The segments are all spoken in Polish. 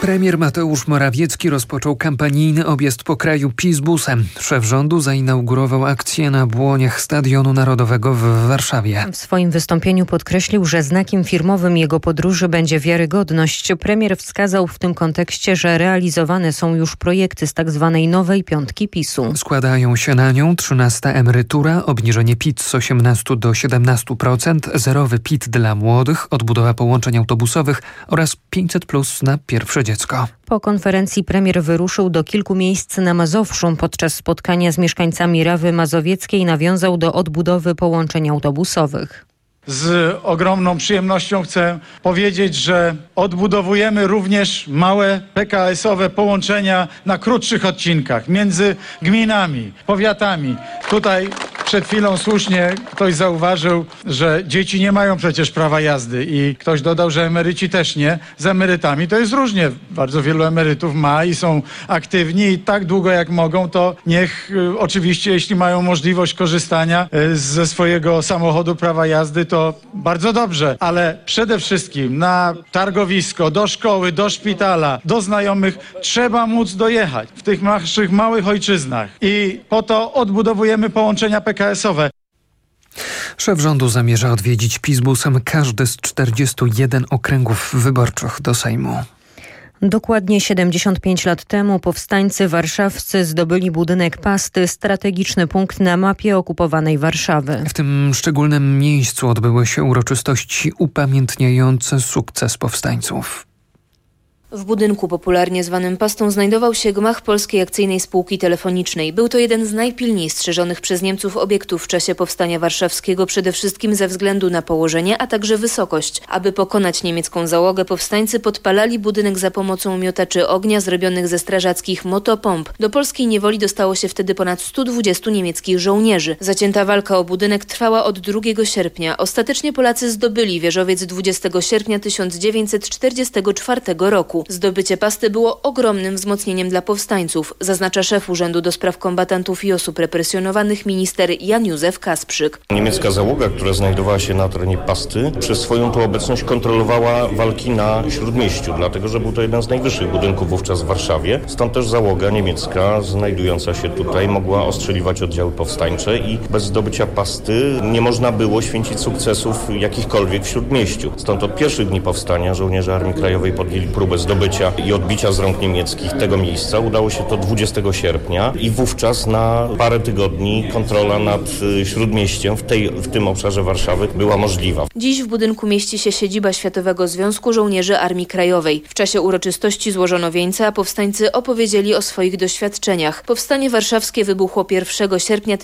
Premier Mateusz Morawiecki rozpoczął kampanijny objazd po kraju PiS busem. Szef rządu zainaugurował akcję na błoniach Stadionu Narodowego w Warszawie. W swoim wystąpieniu podkreślił, że znakiem firmowym jego podróży będzie wiarygodność. Premier wskazał w tym kontekście, że realizowane są już projekty z tzw. nowej piątki PiS-u. Składają się na nią 13. emerytura, obniżenie PIT z 18 do 17%, zerowy PIT dla młodych, odbudowa połączeń autobusowych oraz 500+ na pierwsze dziecko. Po konferencji premier wyruszył do kilku miejsc na Mazowszu. Podczas spotkania z mieszkańcami Rawy Mazowieckiej nawiązał do odbudowy połączeń autobusowych. Z ogromną przyjemnością chcę powiedzieć, że odbudowujemy również małe PKS-owe połączenia na krótszych odcinkach między gminami, powiatami. Tutaj przed chwilą słusznie ktoś zauważył, że dzieci nie mają przecież prawa jazdy i ktoś dodał, że emeryci też nie. Z emerytami to jest różnie. Bardzo wielu emerytów ma i są aktywni i tak długo jak mogą, to niech oczywiście, jeśli mają możliwość korzystania ze swojego samochodu, prawa jazdy, to bardzo dobrze. Ale przede wszystkim na targowisko, do szkoły, do szpitala, do znajomych trzeba móc dojechać w tych naszych małych ojczyznach. I po to odbudowujemy połączenia PKS-owe. Szef rządu zamierza odwiedzić PiS busem każdy z 41 okręgów wyborczych do Sejmu. Dokładnie 75 lat temu powstańcy warszawscy zdobyli budynek Pasty, strategiczny punkt na mapie okupowanej Warszawy. W tym szczególnym miejscu odbyły się uroczystości upamiętniające sukces powstańców. W budynku popularnie zwanym Pastą znajdował się gmach Polskiej Akcyjnej Spółki Telefonicznej. Był to jeden z najpilniej strzeżonych przez Niemców obiektów w czasie Powstania Warszawskiego, przede wszystkim ze względu na położenie, a także wysokość. Aby pokonać niemiecką załogę, powstańcy podpalali budynek za pomocą miotaczy ognia zrobionych ze strażackich motopomp. Do polskiej niewoli dostało się wtedy ponad 120 niemieckich żołnierzy. Zacięta walka o budynek trwała od 2 sierpnia. Ostatecznie Polacy zdobyli wieżowiec 20 sierpnia 1944 roku. Zdobycie Pasty było ogromnym wzmocnieniem dla powstańców, zaznacza szef Urzędu do Spraw Kombatantów i Osób Represjonowanych minister Jan Józef Kasprzyk. Niemiecka załoga, która znajdowała się na terenie Pasty, przez swoją tu obecność kontrolowała walki na Śródmieściu, dlatego że był to jeden z najwyższych budynków wówczas w Warszawie. Stąd też załoga niemiecka znajdująca się tutaj mogła ostrzeliwać oddziały powstańcze i bez zdobycia Pasty nie można było święcić sukcesów jakichkolwiek w Śródmieściu. Stąd od pierwszych dni powstania żołnierze Armii Krajowej podjęli próbę zdobycia i odbicia z rąk niemieckich tego miejsca. Udało się to 20 sierpnia i wówczas na parę tygodni kontrola nad Śródmieściem w tym obszarze Warszawy była możliwa. Dziś w budynku mieści się siedziba Światowego Związku Żołnierzy Armii Krajowej. W czasie uroczystości złożono wieńce, a powstańcy opowiedzieli o swoich doświadczeniach. Powstanie warszawskie wybuchło 1 sierpnia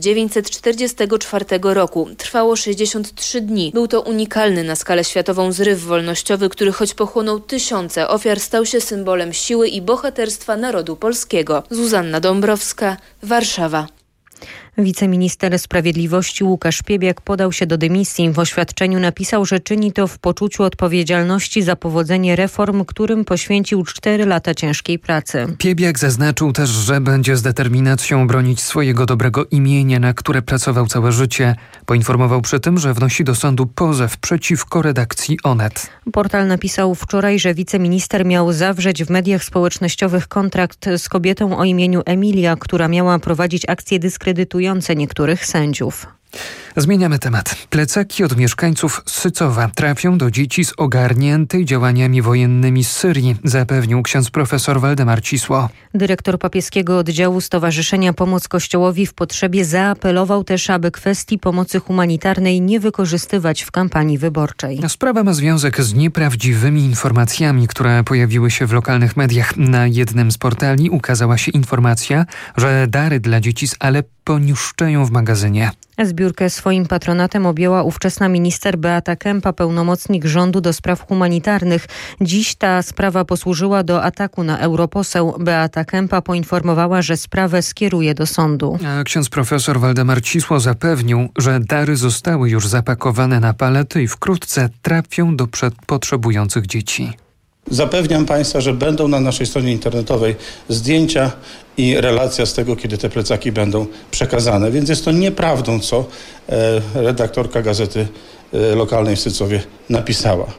1944 roku. Trwało 63 dni. Był to unikalny na skalę światową zryw wolnościowy, który choć pochłonął tysiące ofiar, stał się symbolem siły i bohaterstwa narodu polskiego. Zuzanna Dąbrowska, Warszawa. Wiceminister Sprawiedliwości Łukasz Piebiak podał się do dymisji. W oświadczeniu napisał, że czyni to w poczuciu odpowiedzialności za powodzenie reform, którym poświęcił 4 lata ciężkiej pracy. Piebiak zaznaczył też, że będzie z determinacją bronić swojego dobrego imienia, na które pracował całe życie. Poinformował przy tym, że wnosi do sądu pozew przeciwko redakcji Onet. Portal napisał wczoraj, że wiceminister miał zawrzeć w mediach społecznościowych kontrakt z kobietą o imieniu Emilia, która miała prowadzić akcję dyskredytujące niektórych sędziów. Zmieniamy temat. Plecaki od mieszkańców Sycowa trafią do dzieci z ogarniętej działaniami wojennymi z Syrii, zapewnił ksiądz profesor Waldemar Cisło. Dyrektor papieskiego oddziału Stowarzyszenia Pomoc Kościołowi w Potrzebie zaapelował też, aby kwestii pomocy humanitarnej nie wykorzystywać w kampanii wyborczej. Sprawa ma związek z nieprawdziwymi informacjami, które pojawiły się w lokalnych mediach. Na jednym z portali ukazała się informacja, że dary dla dzieci z Aleppo niszczeją w magazynie. Zbiórkę swoim patronatem objęła ówczesna minister Beata Kempa, pełnomocnik rządu do spraw humanitarnych. Dziś ta sprawa posłużyła do ataku na europoseł. Beata Kempa poinformowała, że sprawę skieruje do sądu. A ksiądz profesor Waldemar Cisło zapewnił, że dary zostały już zapakowane na palety i wkrótce trafią do potrzebujących dzieci. Zapewniam Państwa, że będą na naszej stronie internetowej zdjęcia i relacja z tego, kiedy te plecaki będą przekazane. Więc jest to nieprawdą, co redaktorka gazety lokalnej w Sycowie napisała.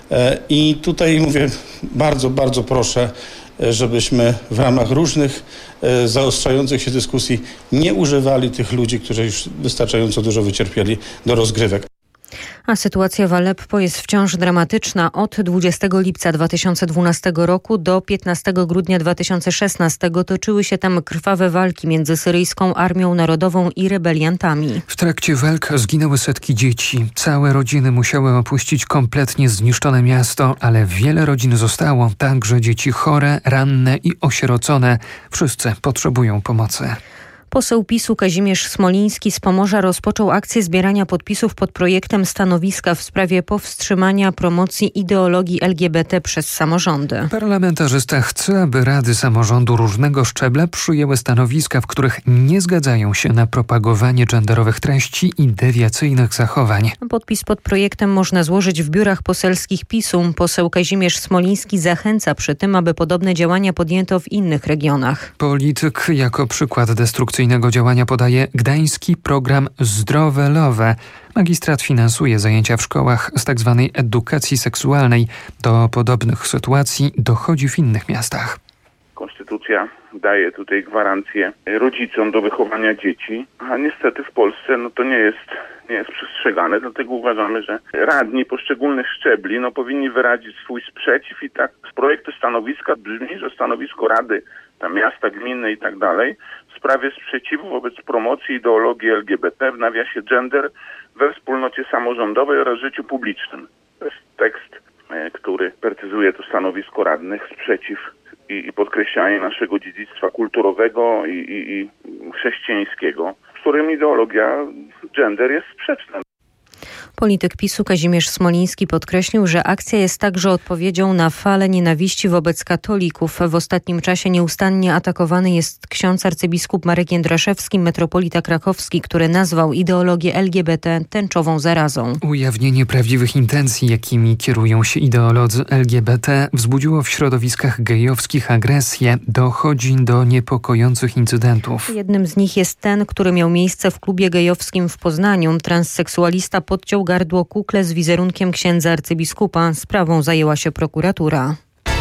I tutaj mówię, bardzo, bardzo proszę, żebyśmy w ramach różnych zaostrzających się dyskusji nie używali tych ludzi, którzy już wystarczająco dużo wycierpieli, do rozgrywek. A sytuacja w Aleppo jest wciąż dramatyczna. Od 20 lipca 2012 roku do 15 grudnia 2016 toczyły się tam krwawe walki między syryjską Armią Narodową i rebeliantami. W trakcie walk zginęły setki dzieci. Całe rodziny musiały opuścić kompletnie zniszczone miasto, ale wiele rodzin zostało, także dzieci chore, ranne i osierocone. Wszyscy potrzebują pomocy. Poseł PiS-u Kazimierz Smoliński z Pomorza rozpoczął akcję zbierania podpisów pod projektem stanowiska w sprawie powstrzymania promocji ideologii LGBT przez samorządy. Parlamentarzysta chce, aby rady samorządu różnego szczebla przyjęły stanowiska, w których nie zgadzają się na propagowanie genderowych treści i dewiacyjnych zachowań. Podpis pod projektem można złożyć w biurach poselskich PiS-u. Poseł Kazimierz Smoliński zachęca przy tym, aby podobne działania podjęto w innych regionach. Polityk jako przykład destrukcyjnego działania podaje gdański program Zdrowe Love. Magistrat finansuje zajęcia w szkołach z tzw. edukacji seksualnej. Do podobnych sytuacji dochodzi w innych miastach. Konstytucja daje tutaj gwarancję rodzicom do wychowania dzieci, a niestety w Polsce to nie jest przestrzegane, dlatego uważamy, że radni poszczególnych szczebli powinni wyrazić swój sprzeciw i tak z projektu stanowiska brzmi, że stanowisko rady, miasta, gminy i tak dalej w sprawie sprzeciwu wobec promocji ideologii LGBT w nawiasie gender we wspólnocie samorządowej oraz życiu publicznym. To jest tekst, który precyzuje to stanowisko radnych, sprzeciw i podkreślanie naszego dziedzictwa kulturowego i chrześcijańskiego, z którym ideologia gender jest sprzeczna. Polityk PiS-u Kazimierz Smoliński podkreślił, że akcja jest także odpowiedzią na falę nienawiści wobec katolików. W ostatnim czasie nieustannie atakowany jest ksiądz arcybiskup Marek Jędraszewski, metropolita krakowski, który nazwał ideologię LGBT tęczową zarazą. Ujawnienie prawdziwych intencji, jakimi kierują się ideolodzy LGBT, wzbudziło w środowiskach gejowskich agresję. Dochodzi do niepokojących incydentów. Jednym z nich jest ten, który miał miejsce w klubie gejowskim w Poznaniu. Transseksualista podciął gardło kukle z wizerunkiem księdza arcybiskupa. Sprawą zajęła się prokuratura.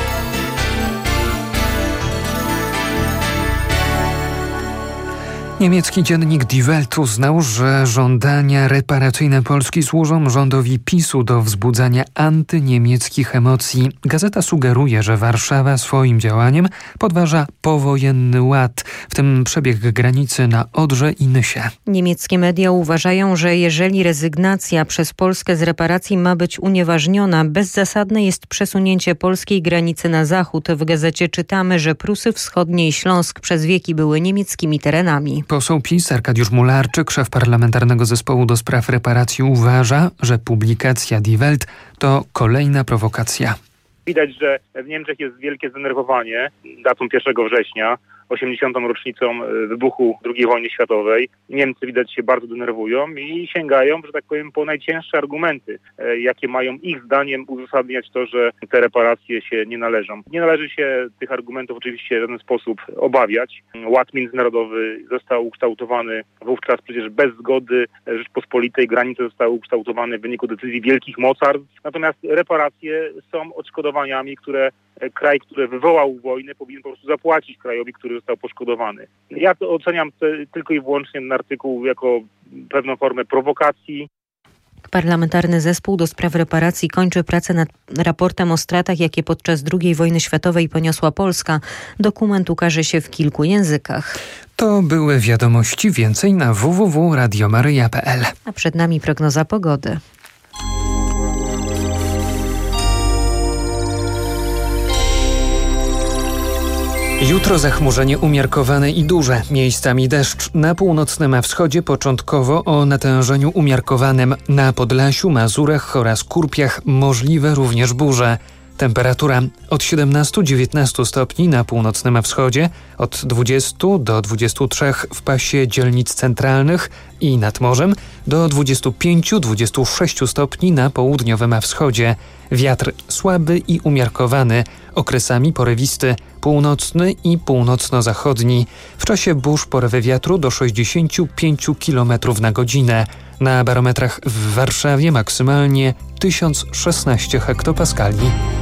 Niemiecki dziennik Die Welt uznał, że żądania reparacyjne Polski służą rządowi PiS-u do wzbudzania antyniemieckich emocji. Gazeta sugeruje, że Warszawa swoim działaniem podważa powojenny ład, w tym przebieg granicy na Odrze i Nysie. Niemieckie media uważają, że jeżeli rezygnacja przez Polskę z reparacji ma być unieważniona, bezzasadne jest przesunięcie polskiej granicy na zachód. W gazecie czytamy, że Prusy Wschodnie i Śląsk przez wieki były niemieckimi terenami. Poseł PiS Arkadiusz Mularczyk, szef parlamentarnego zespołu do spraw reparacji, uważa, że publikacja Die Welt to kolejna prowokacja. Widać, że w Niemczech jest wielkie zdenerwowanie datą 1 września, 80. rocznicą wybuchu II wojny światowej. Niemcy widać się bardzo denerwują i sięgają, że tak powiem, po najcięższe argumenty, jakie mają ich zdaniem uzasadniać to, że te reparacje się nie należą. Nie należy się tych argumentów oczywiście w żaden sposób obawiać. Ład międzynarodowy został ukształtowany wówczas przecież bez zgody Rzeczpospolitej. Granice zostały ukształtowane w wyniku decyzji wielkich mocarstw. Natomiast reparacje są odszkodowaniami, które kraj, który wywołał wojnę, powinien po prostu zapłacić krajowi, który został poszkodowany. Ja to oceniam tylko i wyłącznie ten artykuł jako pewną formę prowokacji. Parlamentarny zespół do spraw reparacji kończy pracę nad raportem o stratach, jakie podczas II wojny światowej poniosła Polska. Dokument ukaże się w kilku językach. To były wiadomości, więcej na www.radiomaryja.pl. A przed nami prognoza pogody. Jutro zachmurzenie umiarkowane i duże, miejscami deszcz. Na północnym wschodzie początkowo o natężeniu umiarkowanym. Na Podlasiu, Mazurach oraz Kurpiach możliwe również burze. Temperatura od 17-19 stopni na północnym wschodzie, od 20 do 23 w pasie dzielnic centralnych i nad morzem, do 25-26 stopni na południowym wschodzie. Wiatr słaby i umiarkowany, okresami porywisty, północny i północno-zachodni. W czasie burz porywy wiatru do 65 km na godzinę. Na barometrach w Warszawie maksymalnie 1016 hektopaskali.